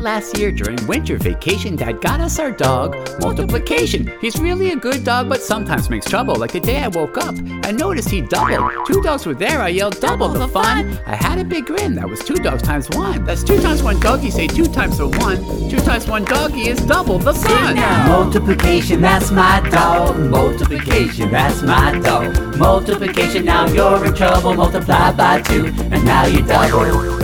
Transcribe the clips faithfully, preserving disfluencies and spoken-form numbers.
last year during winter vacation, Dad got us our dog, Multiplication. He's really a good dog, but sometimes makes trouble. Like the day I woke up, I noticed he doubled. Two dogs were there, I yelled, double the fun. I had a big grin, that was two dogs times one. That's two times one doggy, say two times the one. Two times one doggy is double the fun. Multiplication, that's my dog. Multiplication, that's my dog. Multiplication, now you're in trouble. Multiply by two, and now you double.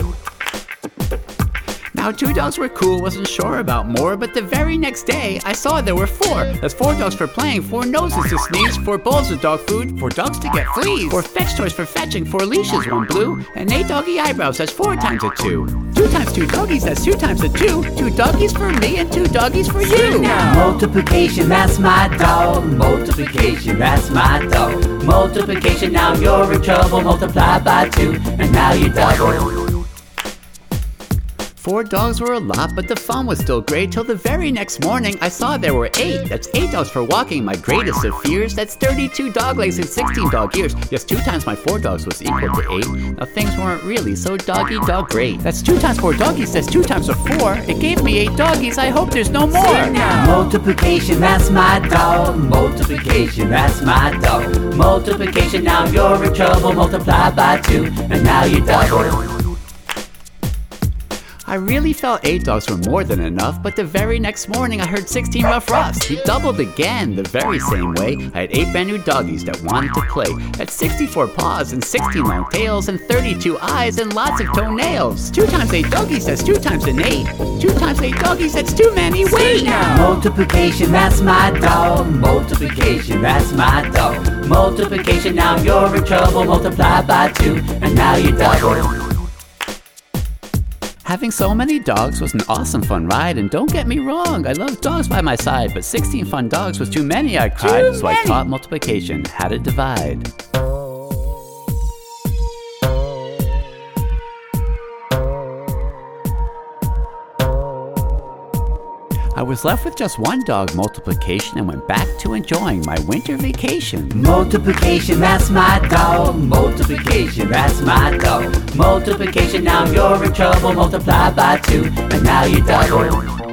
Now two dogs were cool, wasn't sure about more, but the very next day I saw there were four. That's four dogs for playing, four noses to sneeze, four bowls of dog food, four dogs to get fleas, four fetch toys for fetching, four leashes, one blue, and eight doggy eyebrows, that's four times a two. Two times two doggies, that's two times a two. Two doggies for me and two doggies for you. Multiplication, that's my dog. Multiplication, that's my dog. Multiplication, now you're in trouble. Multiply by two, and now you double. Four dogs were a lot, but the fun was still great till the very next morning I saw there were eight. That's eight dogs for walking, my greatest of fears. That's thirty-two dog legs and sixteen dog ears. Yes, two times my four dogs was equal to eight. Now things weren't really so doggy dog great. That's two times four doggies, that's two times a four. It gave me eight doggies, I hope there's no more. Multiplication, that's my dog. Multiplication, that's my dog. Multiplication, now you're in trouble. Multiply by two, and now you double. I really felt eight dogs were more than enough, but the very next morning I heard sixteen rough roughs. He doubled again the very same way. I had eight brand new doggies that wanted to play. Had sixty-four paws and sixteen long tails and thirty-two eyes and lots of toenails. Two times eight doggies, that's two times an eight. Two times eight doggies, that's too many. Wait! Multiplication, that's my dog. Multiplication, that's my dog. Multiplication, now you're in trouble. Multiply by two, and now you double. Having so many dogs was an awesome fun ride, and don't get me wrong, I love dogs by my side, but sixteen fun dogs was too many, I cried, too so many. I taught multiplication how to divide. I was left with just one dog, Multiplication, and went back to enjoying my winter vacation. Multiplication, that's my dog. Multiplication, that's my dog. Multiplication, now you're in trouble. Multiply by two, and now you double.